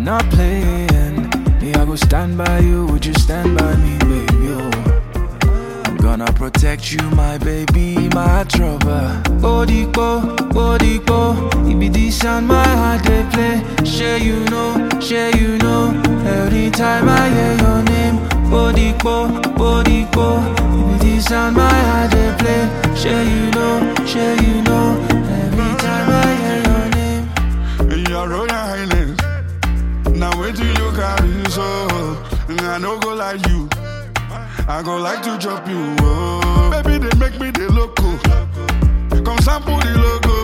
not playing. Me, I go stand by you. Would you stand by me, baby? Oh. I'm gonna protect you, my baby, my trouble. Bodipo, it be this and my heart they play. Share you know. Every time I hear your name, Bodipo, it be this and my heart they play. Share you know. Every time I hear your name. Your Royal Highness, now wait till you carry so. I no go like you, I go like to drop you. Oh. Baby, they make me the loco. Come sample the logo.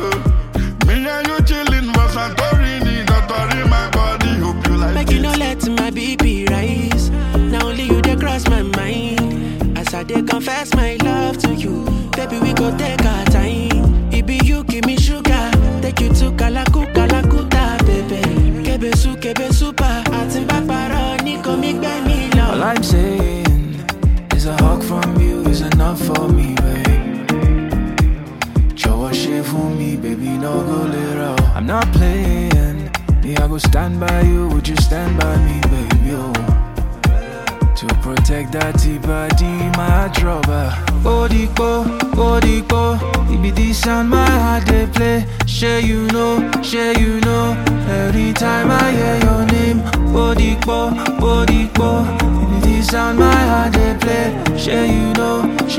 Me and you chillin' for Santorini, Santorini, my body. Hope you like Make it. you no let my BP rise. Now only you they cross my mind. As I they confess my love to you, baby we go take our time. It be you give me sugar, take you to Kalakuta, baby. Kebe super, atin bakbaro ni komi gbe mi love. All I'm saying is a hug from you is enough for me, babe. Jọ̀wọ́ ṣe fún mi, baby, no go little. I'm not playing. Me, I go stand by you. Would you stand by me, baby? Oh. To protect that body, my trouble. Bodipo, it be this and my heart they play. Share you know. Every time I hear your name, Bodipo, it be this and my heart they play. Share you know.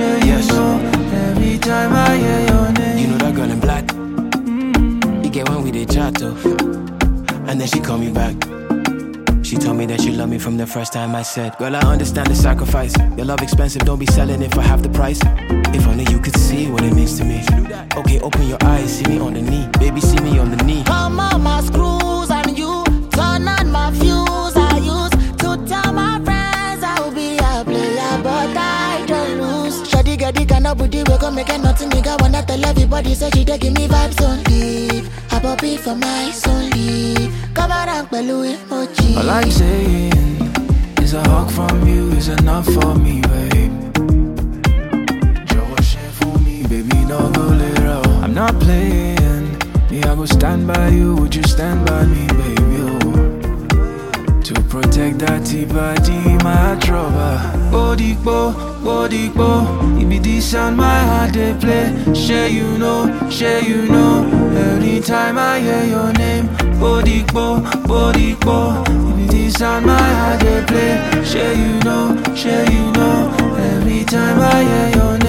Every time I hear your name. You know that girl in black. You get when we did chat though. And then she called me back. She told me that she loved me from the first time I said, girl, I understand the sacrifice. Your love expensive, don't be selling it for half the price. If only you could see what it means to me. Okay, open your eyes, see me on the knee. Baby, see me on the knee. Come on my screws and you turn on my fuse. I used to tell my friends I will be a player, but I don't lose. Shawty got the kind of booty we gon' make it nothing. Nigga wanna tell everybody, say she dey give me vibes only. I pop it for my only. Cover up below emoji. All I'm saying is a hug from you is enough for me, babe. Jọ̀wọ́ ṣe fún mi, baby, no go little. I'm not playing. Me, I go stand by you. Would you stand by me, baby? Oh. To protect that body, my trouble. Bodipo, it be this and my heart they play. Share you know. Every time I hear your name, Bodipo, it be this and my heart they play. Share you know. Every time I hear your name.